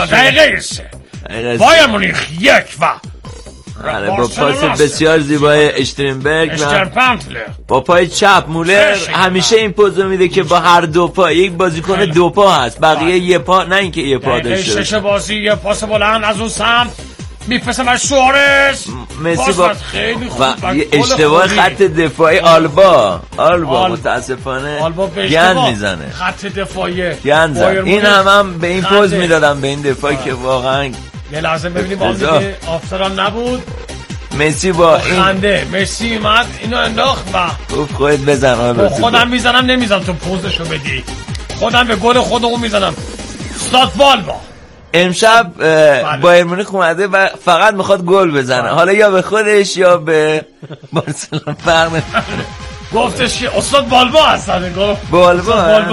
دقیقه 3 بایر مونیخ 1 و با پاس بسیار زیبای اشترنبرگ با پای چپ مولر همیشه این پوزو میده که با هر دو پا، یک بازیکن دو پا هست، بقیه یه پا، نه اینکه یه پا داشته باشه. 6 بازی یه پاس بلند از اون سمت میفرسته بر سوارز، مسی با اشتباه خط دفاعی آلبا متاسفانه گند میزنه، خط دفاعی گند زن. این هم به این پوز میدادم به این دفاعی که واقعا یه لحظه ببینیم بازی که آفتران نبود. مسی با این خنده مسی اومد اینو انداخت و خودت بزن. خودم میزنم نمیزنم تو پوزشو بدی، خودم به گل خودمو میزنم. استاد بالبا امشب بایر مونیخ اومده و فقط میخواد گل بزنه، حالا یا به خودش یا به بارسلونا فرق نمیکنه. گفتش که استاد بالبا هستن. بالبا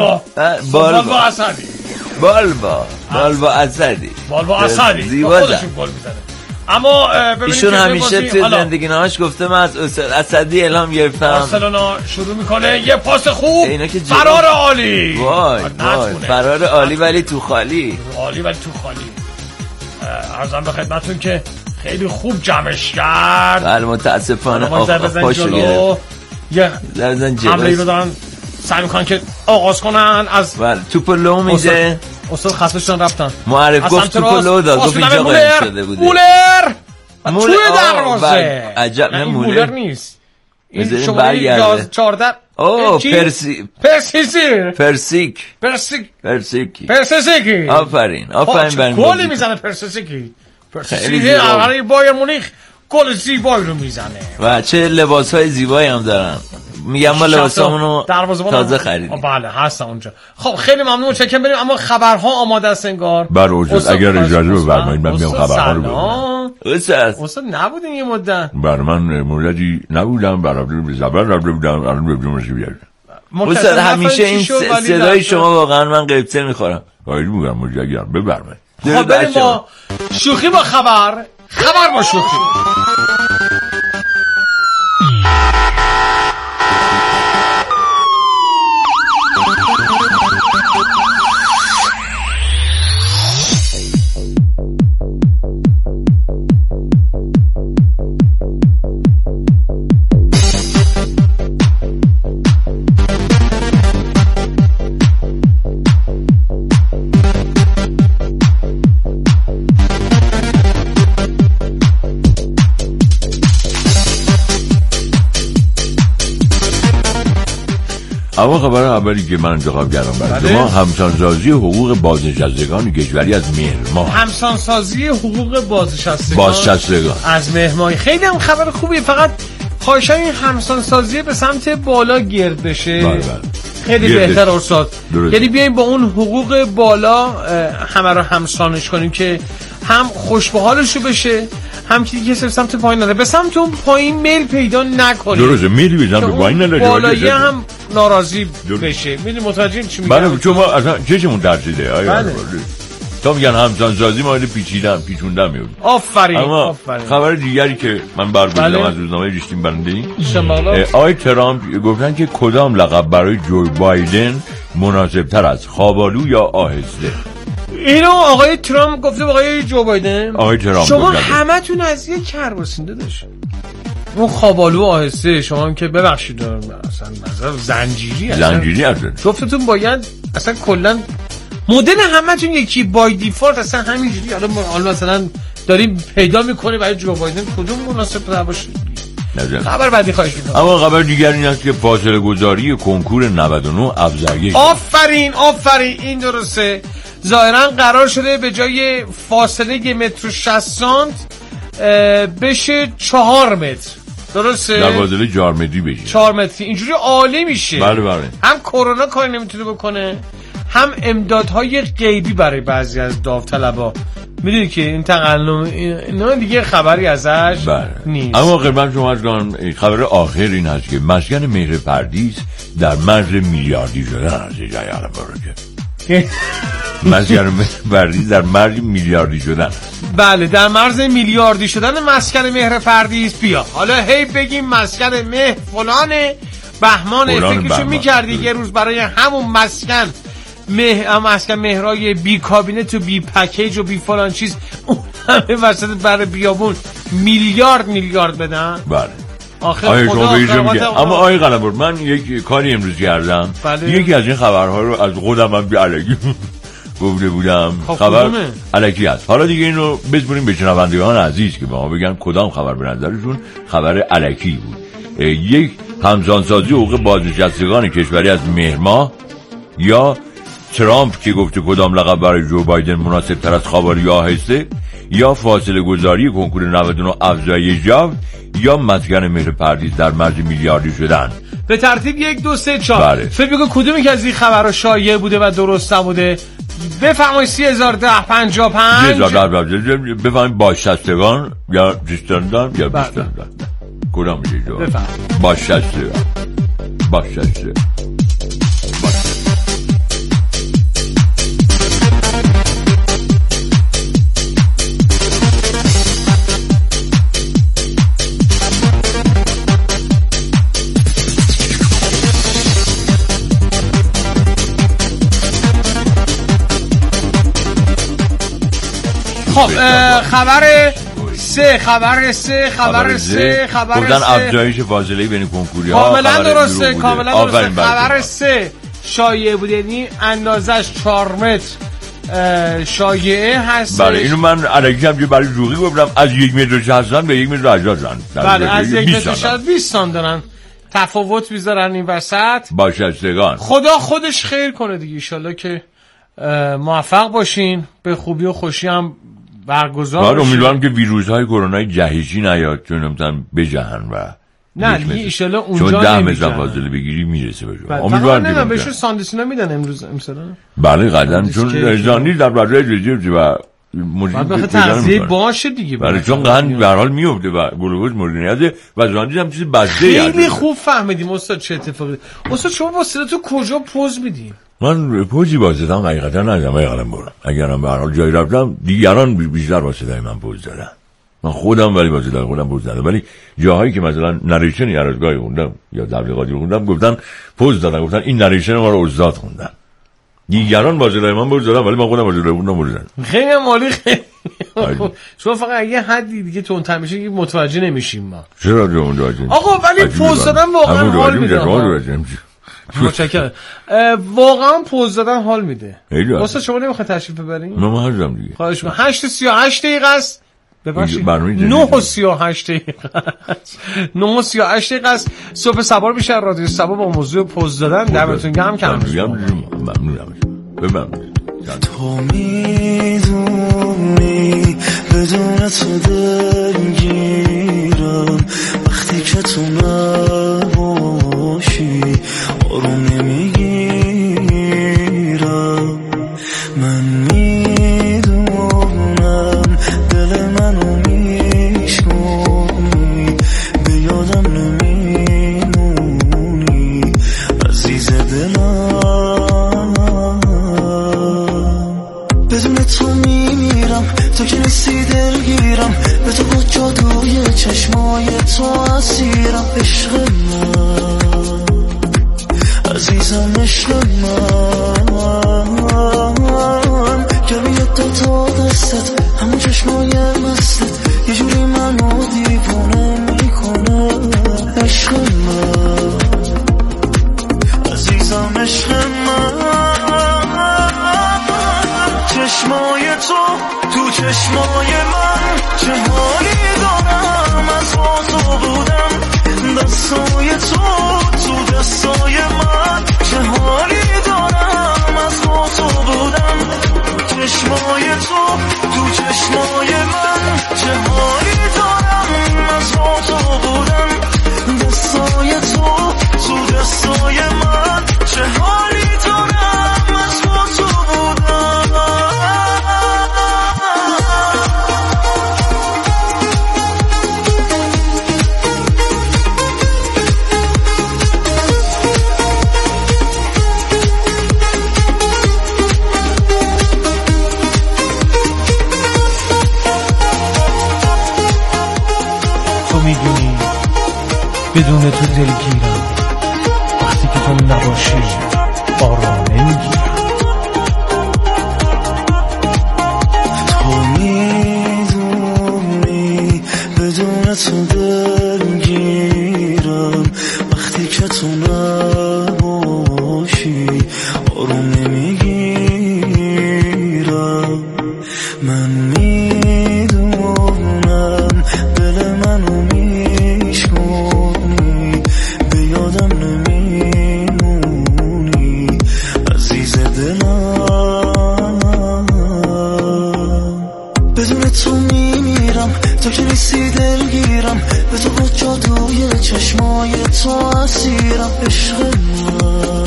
اسدی زیبا خودشون گل میزنه. اما ایشون همیشه توی زندگی نامش گفته من از استاد اسدی الهام گرفتم. بارسلونا شروع میکنه یه پاس خوب، فرار عالی. وای فرار عالی ولی تو خالی. عرضم به خدمتون که خیلی خوب جمعش کرد. بله متاسفانه پاشو گرفت. یه حمله رو دارن سعی میکنن که آغاز کنن از توپ لو میده. استاد خطشون رفتن، معرف گفت توپ لو داد، گفت اینجا قایم شده بوده. مولر توی دروازه. عجب نه مولر نیست، این شماره 14 پرسیکی. آفرین گل میزنه پرسیکی برای بایر مونیخ، گل زیبایی رو میزنه و چه لباسهای زیبایی هم دارن. میگم ما لباسامونو تازه خریدیم. بله هستن اونجا. خب خیلی ممنون، متشکرم. بریم اما خبرها آماده است انگار. بر اوجود اگر اجازه بفرمایید من میام خبرها رو بگم. استاد نبودین یه مدت؟ بر من مدتی نبودم، برای زبان رفته بودم، الان ببینم چی بیاد. استاد همیشه این صدای شما واقعا من قیبته میخورم. خیلی میگم متشکرم، بفرمایید. خب بریم با شوخی با خبر با شوخی. اما خبر اولی که من انتخاب کردم برای شما همسانسازی حقوق بازنشستگان کشوری از مهر. همسانسازی حقوق بازنشستگان از مهر. خیلی هم خبر خوبیه، فقط خواهشاً این همسانسازی به سمت بالا گرد بشه. خیلی بهتر استاد، یعنی بیایم با اون حقوق بالا همه رو همسانش کنیم که هم خوش به حالشو بشه، هم که صرف سمت پایین نره، به سمت اون پایین میل پیدا نکنیم. درسته، میلی بزن به پایین نره، بالایی هم ناراضی بشه. میدونی متوجه چی میگم؟ بله چون ما اصلا چشمون درسیده. تا میگن همسانسازی ما پیچوندم میاد. آفرین. خبر دیگری که من برگزیدم از روزنامه ریشتین برنده‌ای، آقای ترامپ گفتن که کدام لقب برای جو بایدن مناسب تر است، خوابالو یا آهسته؟ اینو آقای ترامپ گفته آقای جو بایدن. شما گفته. همتون از یک کرباسین داداش. اون خوابالو آهسته، شما هم که ببخشید اصلا نظر زنجیری هست. جفتتون باید اصلا کلا مدل همتون یکی بای دیفالت اصلا همینجوری. حالا مثلا داریم پیدا میکنه برای جو بایدن کدوم مناسب تر باشه. خبر بعدی خواهش میکنم. اما خبر دیگر این است که فاصله گذاری کنکور 99 افزایش. آفرین این درسته. ظاهرا قرار شده به جای فاصله 1.60 متر بشه 4 متر. درسته؟ در فاصله 4 متری بشه. 4 متری اینجوری عالی میشه. بله. هم کرونا کاری نمیتونه بکنه، هم امدادهای غیبی برای بعضی از داوطلبا. میدونی که این تقلم اینا دیگه خبری ازش نیست. اما خدمت شما خبر آخر این هست که مسکن مهر پردیس در مرز میلیاردی شدن است. جای عالم برکه مسکن پردیس در مرز میلیاردی شدن. بله در مرز میلیاردی شدن مسکن مهر پردیس. بیا حالا هی بگیم مسکن مهر فلانه بهمانه، فکرشو میکردی یه روز برای همون مسکن مسکن مهرای بی کابینت و بی پکیج و بی فلان چیز، اون همه وسط برای بیابون میلیارد بدن. بله آخه خدا اما آقای قلمرو من یک کاری امروز کردم. بله. یکی از این خبرها رو از خودم هم الکی گفته بودم. خبر الکی هست. حالا دیگه این رو بسپریم به شنوندگان عزیز که به ما بگن کدام خبر به نظرشون خبر الکی بود. یک، همزانسازی حقوق بازنشستگان کشوری از مهر ماه، یا ترامپ که گفته کدام لقب برای جو بایدن مناسب تر از خوابالی آهسته، یا فاصله گذاری کنکور 99 افزایش یافت، یا مسکن مهر پردیس در مرز میلیاردی شدن. به ترتیب 1 2 3 4. فکر بگو کدومی که از این خبرها شایع بوده و درست نبوده. بفرمایید 301055 بفرمایید بازنشستگان یا زیستاندار یا بیستاندار. کدام میشه جو؟ بفرمایید بازنشستگان. خب خبر سه گفتن افزایش فاصله بین کنکوری‌ها. کاملا درسته. خبر 3 شایعه بود، یعنی اندازش 4 متر شایعه هست. بله اینو من الکی هم برای جوغی گفتم از 1 متر 60 به 1 متر 80 سن. بله از 1 متر 60 20 سن دارن تفاوت میذارن این وسط. بازنشستگان خدا خودش خیر کنه دیگه، ان شاءالله که موفق باشین، به خوبی و خوشی هم برگزار بشه. امیدوارم که ویروس‌های کرونای جهشی نیاد چون مثلا بجهن و نه دیگه ان شاءالله اونجا چون 10 متر فاصله بگیری میرسه بهش. امیدوارم نه بهشون ساندویچینا میدن امروز مثلا. بله قدم چون رزانی در برای رژیم و مورد تغذیه باشه دیگه. بله چون قند به هر حال میفته و گلوکوز مورد نیازه و زاندیز هم چیز بسته. خیلی خوب فهمیدیم استاد چه اتفاقی. استاد شما با صداتون کجا پوز میدین؟ من پوزی واسطم حقیقتا ندارم. اگرم برم اگرم به هر حال جایی رفتم دیگران بیشتر واسطه من پوز دادن. من خودم ولی واسطه خودم پوز دادم، ولی جاهایی که مثلا نریشن یارزگاهی خوندم یا تبلیغاتی خوندم گفتن پوز دادن، گفتن این نریشن ما رو استاد خوندن. دیگران واسطه من پوز دادن ولی من خودم واسطه خوندم پوز دادم. خیلی عالی. شما فقط یه حدی دیگه تونتر میشه که متوجه نمیشیم ما. چرا متوجه؟ آقا ولی پوز دادن واقعا حال میده. متشکرم. واقعا پوز دادن حال میده. واسه شما نمیخواد تشریف ببرین؟ من هستم دیگه. خواهش می‌کنم. 8:38 دقیقه است. ببخشید 9:38 دقیقه. 9:38 دقیقه است. صبح سوار میشه رادیو سبا با موضوع پوز دادن. دمتون گرم. ممنونم. ببینم تو میدونی بدون تو دلگیرم، وقتی که تو نباشی آروم نمیگیرم. من میدونم دل منو میشکنی، به یادم نمیمونی عزیز دلم. بدون تو میمیرم، تو که نیستی دلگیرم، به تو با جادوی چشمای تو اسیرم. عشق من عزیزم، عشق من گریه تا دستت، همون چشمای مستت یه جوری منو دیوونه میکنه. عشق من عزیزم، عشق من چشمای تو چشمای من چه حالی دارم، از با تو بودم دستای تو دستای من چه حالی دارم، از با تو بودم چشمای تو چشمای من چه حالی دارم، از با تو بودم دستای تو دستای من چه حالی دارم، از با تو بدون تو دلگیرم، وقتی که تو نباشی آرام نمیگیرم. من میدونم دل منو میشکنی، به یادم نمیمونی عزیز دلم. بدون تو میمیرم، تو که نیستی دلگیرم، به تو با جادوی چشمای تو اسیرم. عشق من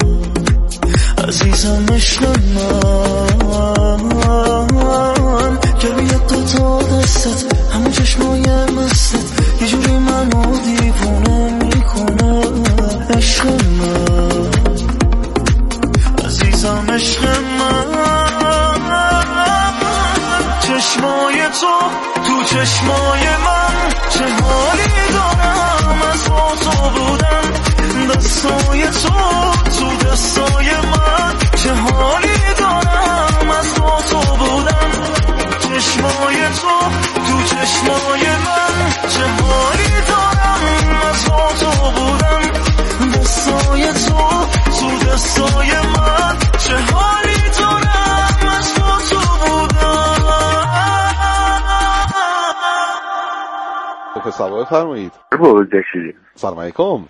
عزیزم، عشق من که بیاد دوتا دستت، همون چشمای مستت یه جوری منو دیوونه میکنه. عشق من عزیزم، عشق من. چشمای تو چشمای من، چه حالی دارم از با تو بودن. دستای تو دستای من، چه حالی دارم از با تو بودن. چشمای تو چشمای من، چه حالی دارم از با تو بودن. دستای تو دستای من، چه حالی دارم از با تو بودن. سلام بفرمایید. سلام علیکم.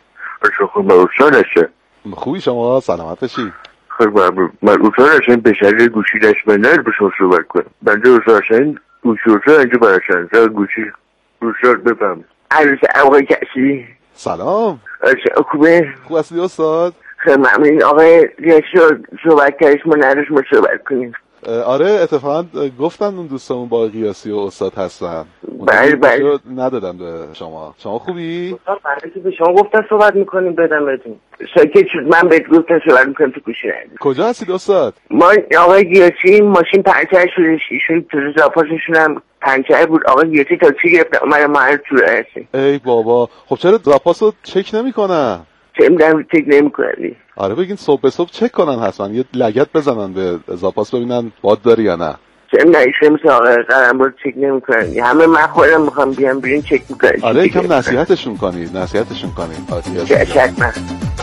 خوبی شما؟ سلامت باشید. من اوتار هستم به شریر گوشی دست بندر به شما صحبت کنم. بنده اوتار هستم گوشی اوتار اینجا برشن زر گوشی اوتار بفهم. عروس آقای کسی سلام. خوبه؟ خوب هستی استاد؟ خیلی ممنون آقای ریاسی صحبت کردش ما نروش ما صحبت کنیم. آره اتفاقا گفتن اون دوستمون با قیاسی و استاد هستن. بله ندادم به شما. شما خوبی؟ بله که به شما گفتن صحبت میکنیم بدم بهتون. ساکت شد، من بهت گفتم صحبت میکنم تو گوشی ندید. کجا هستید استاد؟ ما آقای قیاسی ماشین پنچر شدش، ایشون تو زاپاسشون هم پنچر بود. آقای قیاسی تا چی گرفت اومدم ما تو هستیم. ای بابا خب چرا زاپاسو چک نمیکنن؟ چک نمیکنن. آره بگین صبح به صبح چک کنن حتما، یه لگد بزنن به زاپاس ببینن باد داری یا نه. چه نایشه مثل آقای قرم رو چک نمیکنن. همه من خودم میخوام بیام بیرون چک میکنن. آره یکم نصیحتشون کنید. چه حتما.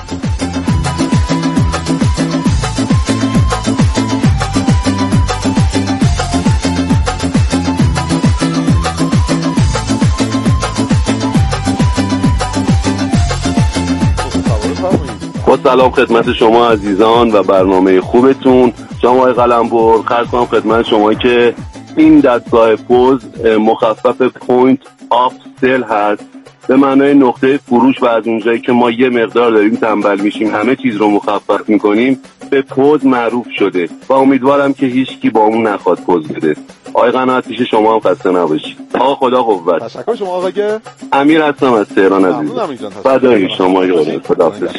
با سلام خدمت شما عزیزان و برنامه خوبتون. شما آقای قلمبر خرج کنم خدمت شما که این دستگاه پوز مخفف پوینت آف سل هست، به معنای نقطه فروش و از اونجایی که ما یه مقدار داریم تنبل میشیم همه چیز رو مخفف میکنیم به پوز معروف شده و امیدوارم که هیچکی با اون نخواد پوز بده. آقای قناعت پیش شما هم خسته نباشید. آقا خدا قوت. تشکر. شما آقای امیر هستم از تهران عزیز. فدای شما یاره. خداحافظ.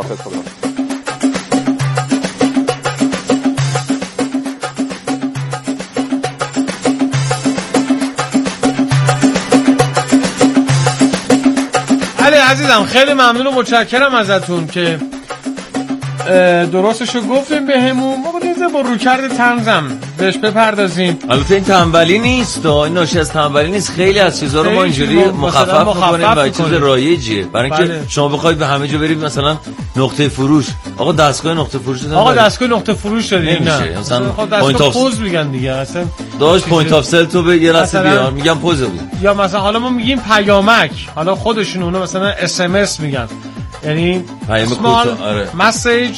علی عزیزم خیلی ممنون و متشکرم ازتون که درستشو گفتیم بهمون. ما بودیم با روکرد طنزم بهش بپردازیم. البته این تنبلی نیست، این ناشی از تنبلی نیست. خیلی از چیزا رو ما اینجوری مخفف می‌کنیم و چیز رایجیه، برای اینکه شما بخواید به همه جا برید مثلا نقطه فروش. آقا دستگاه نقطه فروش دارید. آقا دستگاه نقطه فروش دارید. نه مثلا پوینت آف پوز میگن دیگه. اصلا داش پوینت آف سل تو به یه لحظه بیار میگم پوز بود. یا مثلا حالا ما میگیم پیامک، حالا خودشون اونا مثلا اس ام اس میگن، یعنی small message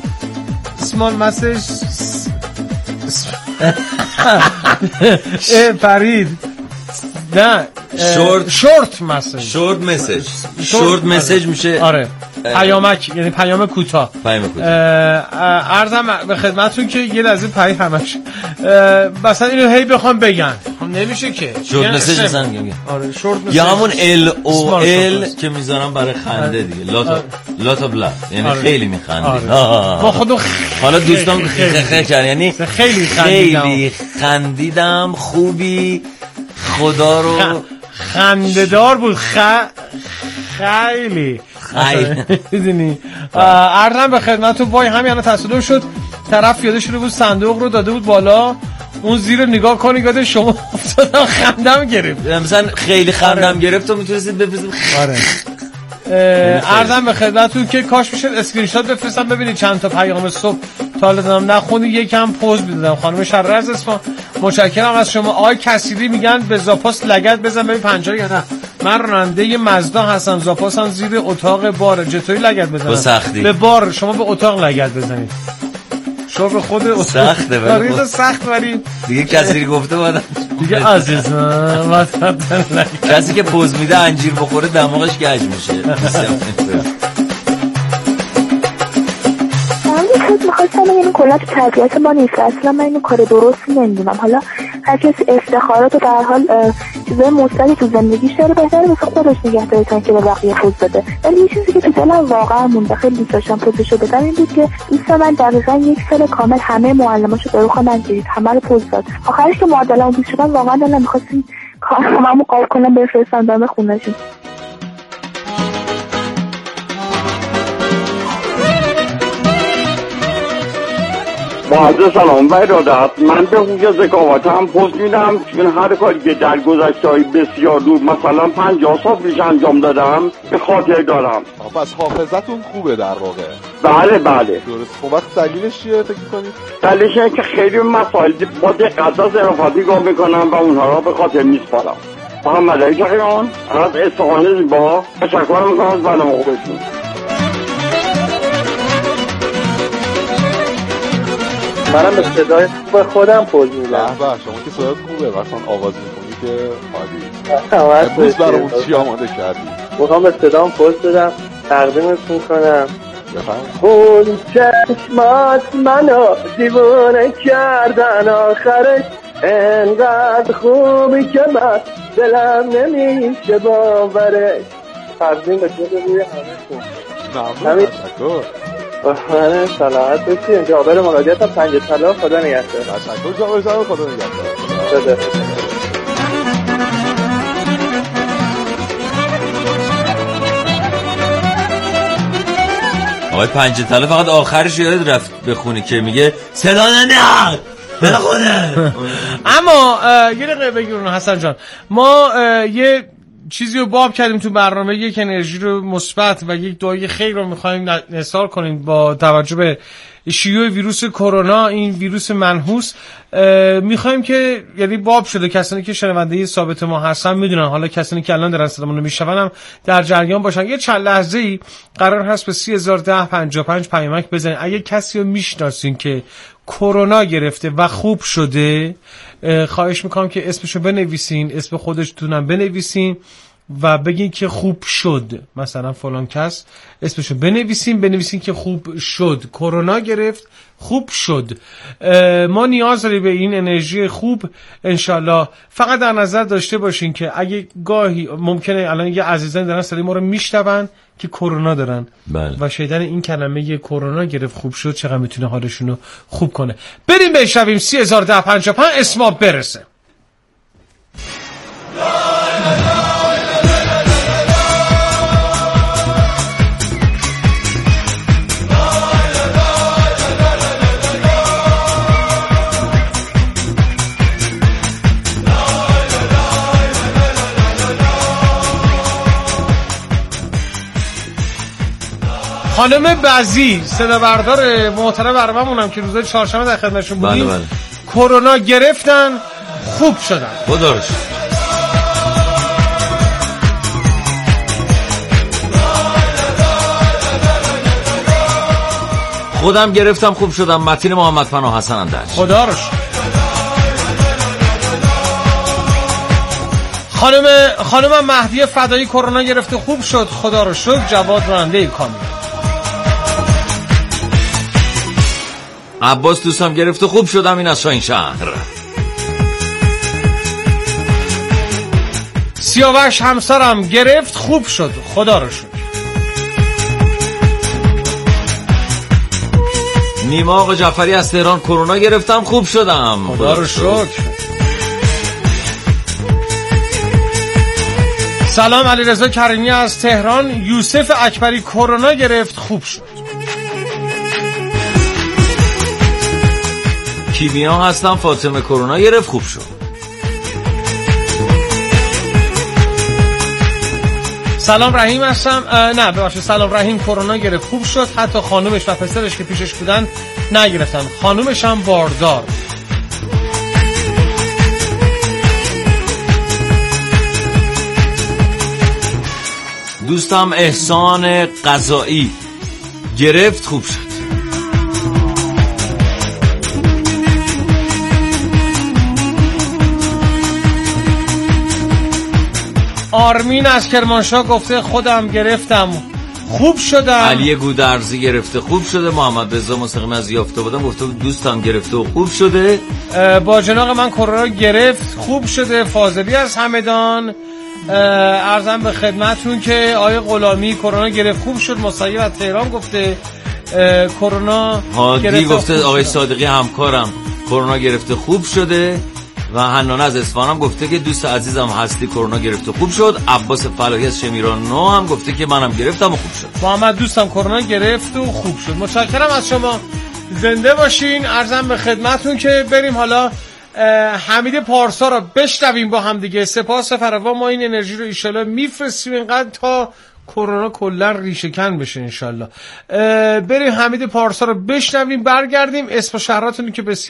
فرید نه شورت مسیج میشه. آره پیامک یعنی پیام کوتاه. عرضم به خدمتتون که یه لحظه پری همش مثلا اینو هی بخوام بگن نمیشه که شورت مسیج مثلا میگم. آره شورت مسیج یا همون LOL که میذارم برای خنده دیگه. لات اف لاف یعنی خیلی میخندید. ما خودم حالا دوستان خیلی یعنی خیلی خندیدم. خوبی خدا رو خنده‌دار بود. خیلی میدونی عرضم به خدمتتون. وای همین الان تصادف شد، طرف یادش شده بود صندوق رو داده بود بالا، اون زیر نگاه کنی یاد شما افتادم خندم گرفت. مثلا خیلی خندم گرفت و میتونستید بفرستید. آره عرضم به خدمتتون که کاش میشد اسکرین شات بفرستم ببینید چند تا پیام صبح تا حالا دادم نخوندی یکم پوز میدادم. خانم شررز اصفهان متشکرم از شما. آقای کسیری میگن به زاپاس لگد بزن ببین پنجره یا نه. من راننده مزدا هستم، زاپاسم زیر اتاق بار، چطوری لگد بزنم؟ با سختی. به بار، شما به اتاق لگد بزنید. شما به خود اتاق سخته ولی سخت ولی دیگه کسی گفته بودم دیگه عزیزم کسی که پوز میده انجیر بخوره دماغش گج میشه. میخواستم این کلا تو طبیعت ما نیست اصلا، من اینو کار درستی نمیدونم. حالا هر کسی افتخارات و به هر حال چیزای مثبتی تو زندگیش داره، بهتره واسه خودش نگه داره تا که به بقیه پوز بده. ولی یه چیزی که تو دلم واقعا مونده، خیلی دوست داشتم پوزشو بدم، این بود که دوست من دقیقاً 1 سال کامل همه معلماشو به رخ من گرید، همه رو پوز داد. آخرش که معدلمو پیش شدم واقعا دلم می‌خواست کارمو قاب کنم بفرستم دم خونه‌شون. معزز سلام و ارادت. من به حقوق ذکاوت هم پوست میدم، چون هر کاری که در گذشته‌های بسیار دور مثلا 50 سال پیش انجام دادم به خاطر دارم. پس حافظتون خوبه در واقع؟ بله بله درست. خب وقت دلیلش چیه فکر می‌کنید؟ دلیلش اینه که خیلی مسائل با دقت و ظرافت نگاه میکنم و اونها را به خاطر میسپارم. محمد علی شقیقان از استقانه زیبا تشکر میکنم از برنامه خوبتون. منم به صدای خوب خودم پوز میدم. شما که صدایت خوبه وقتا آواز میکنی که عالی. امروز برامون چی آماده کردی؟ میخوام به صدام پوز بدم، تقدیمتون کنم. اون چشمات منو دیوانه کردن، آخرش انقدر خوبی که من دلم نمیشه باورش. تقدیم به خود روی همه کن. من صلاحت بسیم جابر مناجات هم 5 طلا. خدا نگهدار. تشکر جابر جان، خدا نگهدار. آقای 5 طلا فقط آخرش یاد رفت بخونی که میگه صدا نمیاد بخونه. اما یه دقیقه بگیرون حسن جان، ما یه چیزی رو باب کردیم تو برنامه، یک انرژی رو مثبت و یک دعای خیر رو می‌خوایم نثار کنیم با توجه به شیوع ویروس کرونا، این ویروس منحوس. می‌خوایم که یعنی باب شده، کسانی که شنونده ثابت ما هستن میدونن، حالا کسانی که الان دارن صدامون رو میشنون هم در جریان باشن. یه چند لحظه‌ای قرار هست به 301055 پیامک بزنید. اگه کسی رو میشناسین که کرونا گرفته و خوب شده، خواهش میکنم که اسمشو بنویسین، اسم خودتونم بنویسین و بگین که خوب شد. مثلا فلان کس اسمشو بنویسین که خوب شد، کرونا گرفت خوب شد. ما نیاز داریم به این انرژی خوب انشالله. فقط در نظر داشته باشین که اگه گاهی ممکنه الان یه عزیزان دارن صدای ما رو میشنون که کرونا دارن و شیدن این کلمه کرونا گرفت خوب شد چقدر میتونه حالشون رو خوب کنه. بریم بشنویم 301055 اسما برسه. خانم بعضی صدا بردار محترم برنامه‌مونم که روزهای چهارشنبه در خدمتشون بودیم، بله. کرونا گرفتن خوب شدن. خداش خودم گرفتم خوب شدم. متین محمد پناه حسن اندرج. خدا رو شکر. خانم مهدی فدایی کرونا گرفته خوب شد. خدا رو شکر. جواد راننده کامیون. عباس دوستم گرفته خوب شدم. این از شاهین شهر. سیاوش همسرم گرفت خوب شد. خدا رو شکر. نیما آقا جعفری از تهران کرونا گرفتم خوب شدم. خدا رو شکر. سلام علیرضا کریمی از تهران. یوسف اکبری کرونا گرفت خوب شد. کیمیا هستم. فاطمه کرونا گرفت خوب شد. سلام رحیم هستم. نه ببخشید، سلام رحیم کرونا گرفت خوب شد. حتی خانومش و پسرش که پیشش بودن نگرفتن. خانومش هم باردار. دوستم احسان قضایی گرفت خوب شد. آرمین از کرمانشاه گفته خودم گرفتم خوب شدم. علی گودرزی گرفته خوب شده. محمد رضا مستقیم از یافتابادم گفته دوستم گرفته و خوب شده. با جناق من کرونا گرفت خوب شده. فاضلی از همدان عرضم به خدمتون که آیه غلامی کرونا گرفت خوب شد. مصیب از تهران گفته کرونا هادی گفته آقای صادقی همکارم کرونا گرفته خوب شده. و حنانه از اصفهان هم گفته که دوست عزیزم هستی کرونا گرفته خوب شد. عباس فلاحی از شمیران نو هم گفته که منم گرفتم و خوب شد. محمد دوستم کرونا گرفت و خوب شد. متشکرم از شما، زنده باشین. عرضم به خدمتون که بریم حالا حمید پارسا رو بشنویم با هم دیگه. سپاس فراوان، ما این انرژی رو ایشالله میفرستیم اینقدر تا کرونا کلا ریشه کن بشه انشالله. بریم حمید پارسا رو بشنویم، برگردیم. اسم و شهراتونی که به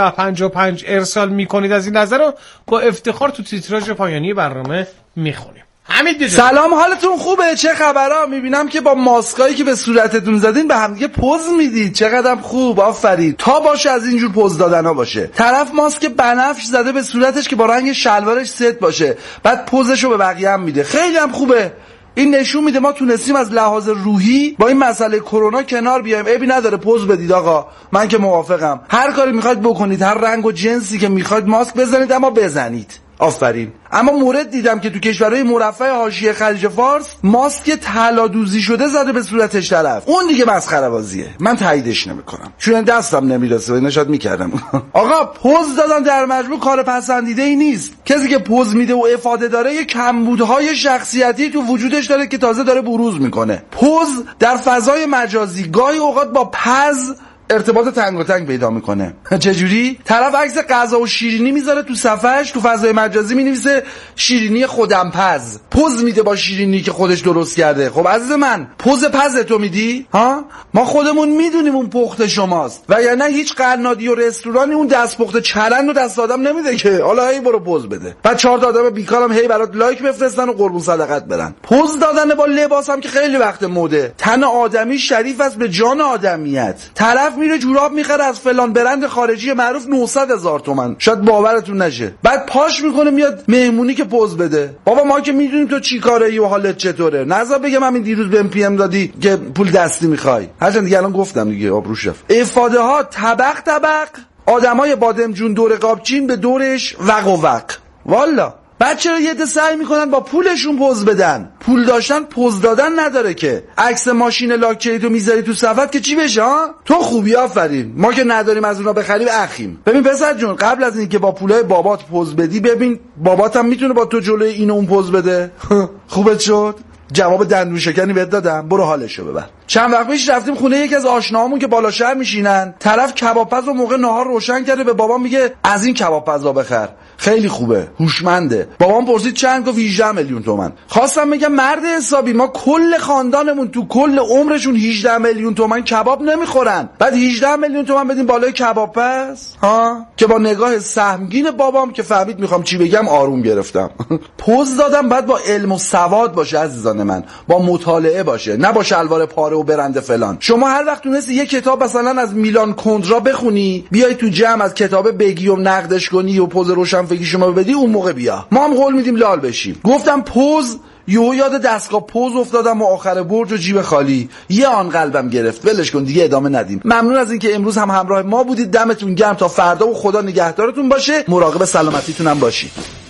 301055 ارسال میکنید از این نظر رو با افتخار تو تیتراژ پایانی برنامه میخونیم. حمید سلام، حالتون خوبه؟ چه خبرها؟ میبینم که با ماسکایی که به صورتتون زدین به هم دیگه پوز میدید. چقدر خوب، آفرین. تا باشه از اینجور پوز دادنا باشه. طرف ماسک بنفش زده به صورتش که با رنگ شلوارش ست باشه، بعد پوزشو به بقیه هم میده. خیلی هم خوبه. این نشون میده ما تونستیم از لحاظ روحی با این مسئله کرونا کنار بیایم. عیبی نداره پوز بدید آقا، من که موافقم. هر کاری میخواید بکنید، هر رنگ و جنسی که میخواید ماسک بزنید، اما بزنید. آفرین. اما مورد دیدم که تو کشورهای مرفه حاشیه خلیج فارس ماسک طلا دوزی شده زده به صورتش طرف. اون دیگه مسخره بازیه، من تاییدش نمیکنم، چون دستم نمیرسه، نشاط میکردم. آقا پوز دادن در مجموع کار پسندیده ای نیست. کسی که پوز میده و افاده داره یه کمبودهای شخصیتی تو وجودش داره که تازه داره بروز میکنه. پوز در فضای مجازی گاهی اوقات با پز ارتباط تنگاتنگ پیدا میکنه. چجوری؟ طرف عکس غذا و شیرینی میذاره تو صفحش، تو فضای مجازی مینویسه شیرینی خودم پز، پوز میده با شیرینی که خودش درست کرده. خب عزیز من، پوز پز تو میدی؟ ها؟ ما خودمون میدونیم اون پخت شماست، وگرنه هیچ قنادی و رستورانی اون دست پخت چلند و دست آدم نمیده که حالا هی برو پوز بده. بعد 4 تا آدم بیکارم هی برات لایک بفرستن و قربون صدقت برن. پوز دادن با لباسم که خیلی وقت مده. تن آدمی شریف است به جان آدمیت. طرف میره جوراب میخره از فلان برند خارجی معروف 900,000 تومان، شاید باورتون نشه. بعد پاش میکنه میاد مهمونی که پوز بده. بابا ما که میدونیم تو چی کاره و حالت چطوره. نذار بگم همین دیروز بهم پی ام دادی که پول دستی میخوای. هرچند دیگه الان گفتم دیگه، آبروش رفت. افاده ها طبق طبق، آدمای بادمجون دور قابچین به دورش وق و وق. والا بچه رو یه ده سعی میکنن با پولشون پوز بدن. پول داشتن پوز دادن نداره که. عکس ماشین لاکچری تو میذاری تو صفحت که چی بشه ها؟ تو خوبی، آفرین. ما که نداریم از اونا بخریم اخیم. ببین پسر جون، قبل از اینکه با پولای بابات پوز بدی ببین بابات هم میتونه با تو جلوی این اون پوز بده. خوبت شد؟ جواب دندون شکنی بهت دادم، برو حالشو ببر. چند وقت پیش رفتیم خونه یکی از آشناهامون که بالا شهر میشینن. طرف کبابپز رو موقع نهار روشن کرده، به بابام میگه از این کبابپزا بخر، خیلی خوبه، هوشمنده. بابام پرسید چند؟ گفت 18 میلیون تومان. خواستم بگم مرد حسابی، ما کل خاندانمون تو کل عمرشون 18 میلیون تومان کباب نمیخورن، بعد 18 میلیون تومان بدیم بالای کبابپز ها؟ که با نگاه سهمگین بابام که فهمید میخوام چی بگم آروم گرفتم. پوز دادم بعد با علم و سواد باشه عزیزان من، با مطالعه باشه، نه با شلوار پاره و برنده فلان. شما هر وقت تونستی یه کتاب مثلا از میلان کندرا بخونی، بیای تو جمع از کتاب بگی و نقدش کنی و پوز روشن فکری شما بدی، اون موقع بیا، ما هم قول میدیم لال بشیم. گفتم پوز، یاد دستگاه پوز افتادم و آخر برج و جیب خالی، یه آن قلبم گرفت. ولش کن دیگه، ادامه ندیم. ممنون از اینکه امروز هم همراه ما بودید. دمتون گرم تا فردا و خدا نگهدارتون باشه. مراقب سلامتیتون هم باشید.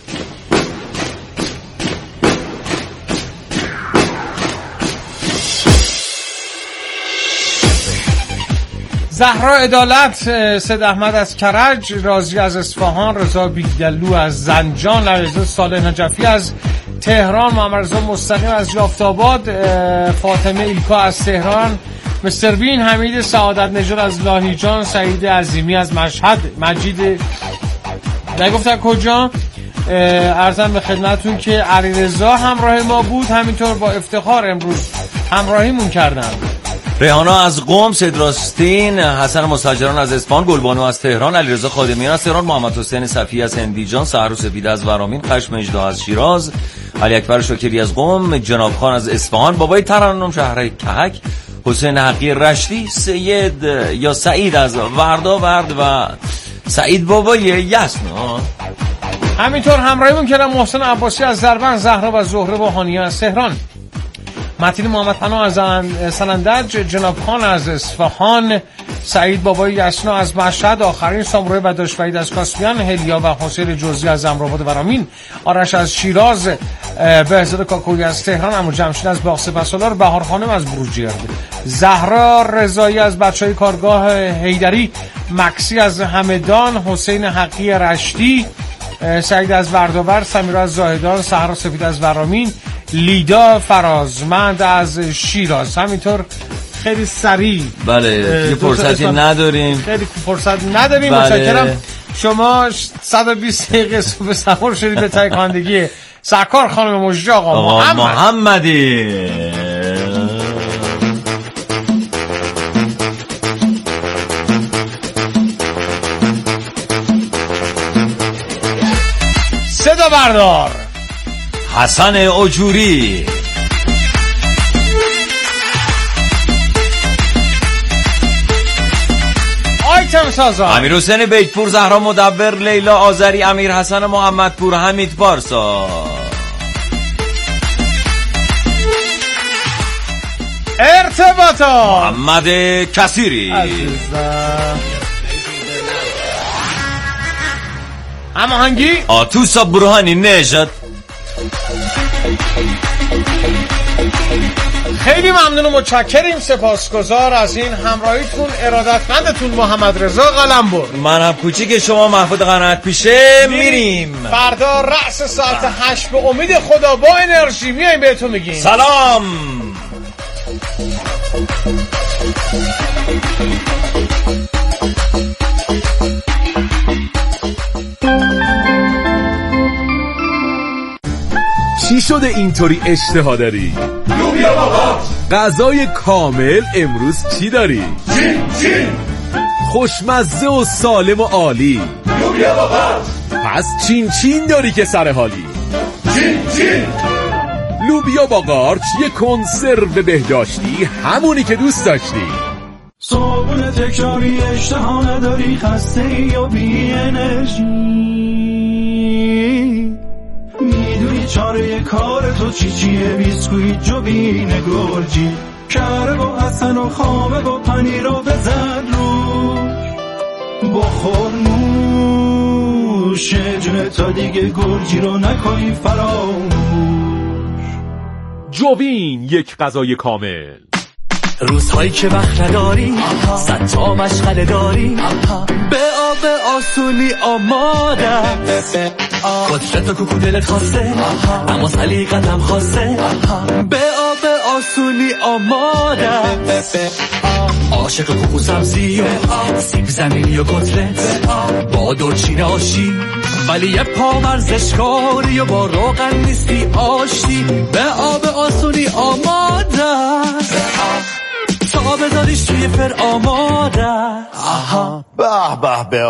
زهرا عدالت، سید احمد از کرج، رازی از اصفهان، رضا بیگدلو از زنجان، علیرضا صالح نجفی از تهران، محمد رضا مستقیم از یافتاباد، فاطمه ایلکا از تهران، مستر بین، حمید سعادت نژاد از لاهیجان، سعید عظیمی از مشهد، مجید نگفتن کجا. عرضم به خدمتون که علیرضا همراه ما بود، همینطور با افتخار امروز همراهیمون کردن. ریحانا از قم، سید راستین، حسن مستاجران از اصفهان، گلبانو از تهران، علیرضا خادمیان از تهران، محمد حسین صفی از هندیجان، سحر سپید از ورامین، خشم اجدا از شیراز، علی اکبر شاکری از قم، جناب خان از اصفهان، بابای ترنم شهر کهک، حسین حقی رشتی، سید یا سعید از ورداورد و سعید بابای یزن. همینطور همراهیمون کردم محسن عباسی از دربند، زهرا و زهره و هانیه از تهران، متین محمد پناه از سنندج، جناب خان از اصفهان، سعید بابای یسنا از مشهد، آخرین سامروی و داشتوید از کاسپیان، هلیا و حسین جزئی از امرآباد ورامین، آرش از شیراز، بهزاد کاکویی از تهران، عمو جمشید از باغ سپهسالار، بهار خانم از بروجرد، زهرا رضایی از بچهای کارگاه حیدری، مکسی از همدان، حسین حقی رشتی، سعید از ورداور، سمیرا از زاهدان، سحر سپید از ورامین، لیدا فرازمند از شیراز. همینطور خیلی سریع بله فرصتی نداریم، خیلی فرصت نداریم. بله. متشکرم. شما 120 دقیقه صبح سحر شدید به تایکاندگی سرکار خانم مجری آقا محمدی. صدا بردار حسن اجوری، آیتم سازان امیر حسین بیتپور، زهرا مدبر، لیلا آذری، امیر حسن محمدپور، حمید پارسا، ارتباطات محمد کثیری، هماهنگی آتوسا برهانی نژاد. خیلی ممنون و متشکریم، سپاسگزار از این همراهیتون. ارادتمندتون محمد رضا قلمبر. من هم کوچیک شما محمود قناعت پیشه. میریم فردا رأس ساعت 8 به امید خدا با انرژی میایم بهتون میگیم سلام. چی شده اینطوری اشتها داری؟ لوبیا بابا. غذای کامل امروز چی داری؟ چین. خوشمزه و سالم و عالی. لوبیا بابا. پس چین داری که سر حالی. چین. لوبیا با قارچ، یه کنسرو بهداشتی، همونی که دوست داشتی. صابون تکراری، اشتها نداری، خسته یا بی انرژی، میدونی چاره کار تو چیه؟ بیسکویت جوبین گرجی، کره با حسن و خامه با پنیر رو بزن روش، بخور نوش جونه تا دیگه گرجی رو نکنی فراموش. جوبین، یک غذای کامل. روزهایی که وقت نداری، صد تا مشغله داری، به آب آسونی آمادم، کتلت و کوکو دلت خواسته اما سلیقتم خواسته، به آب آسونی آمادم، عاشق کوکو سبزی و سیب زمینی و کتلت با دورچین آشی، ولی یه پا ورزشکاری و با روغن نیستی آشتی، به آب آسونی آمادم، تا بذاریش توی فر آماده. آها به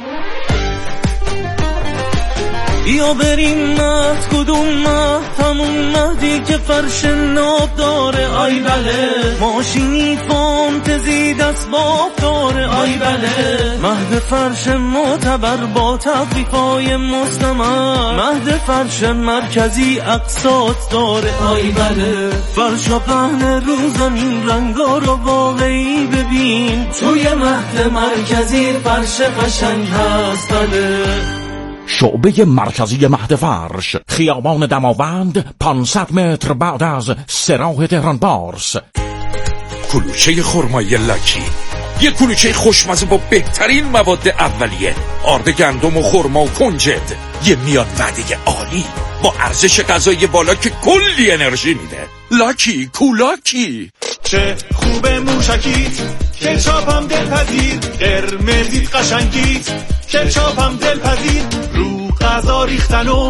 یا بریم مهد، کدوم مهد؟ همون مهدی که فرش ناب داره، آی بله، ماشینی فانتزی دست باب داره، آی بله، مهد فرش معتبر با تخفیفای مستمر، مهد فرش مرکزی اقساط داره، آی بله، فرشا پهن رو زمین، رنگا رو واقعی ببین، توی مهد مرکزی فرش قشنگ هست، بله. شعبه مرکزی مهد فرش، خیابان دماوند، 500 متر بعد از سراح تهران بارس. کلوچه خرمایی لاکی، یه کلوچه خوشمزه با بهترین مواد اولیه، آرد گندم و خرما و کنجد، یه میان وعده عالی با ارزش غذایی بالا که کلی انرژی میده. لاکی کولاکی. چه خوبه موشکیت، کچاپم دلپذیر، قرمزیت قشنگیت، کچاپم دلپذیر، رو غذا ریختن و